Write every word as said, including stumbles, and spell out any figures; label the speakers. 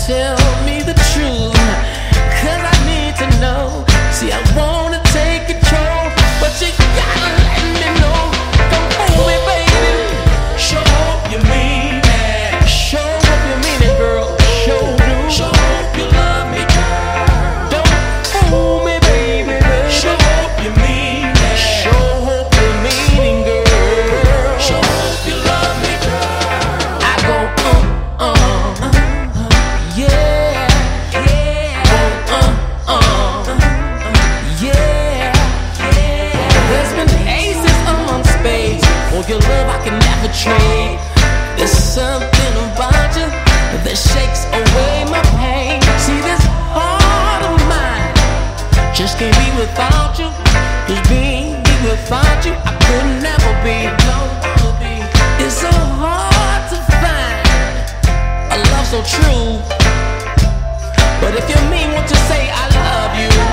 Speaker 1: tell me the truth, cause I need to know. See, I wanna take control, but you gotta let me know. Don't fool me, baby. Show up you mean it. Show up you mean it, girl. Show do. Show up you love me, girl. Don't fool me, baby. Show up you mean it. Show up you mean it, girl. Show up you love me, girl. I go uh uh, uh yeah, yeah, uh uh, uh yeah, yeah. There's been aces among spades. For your love I can never trade. There's something about you that shakes away my pain. See this heart of mine just can't be without you. Cause being without you I could never be. It's so hard to find a love so true. But if you mean what you say, I love you.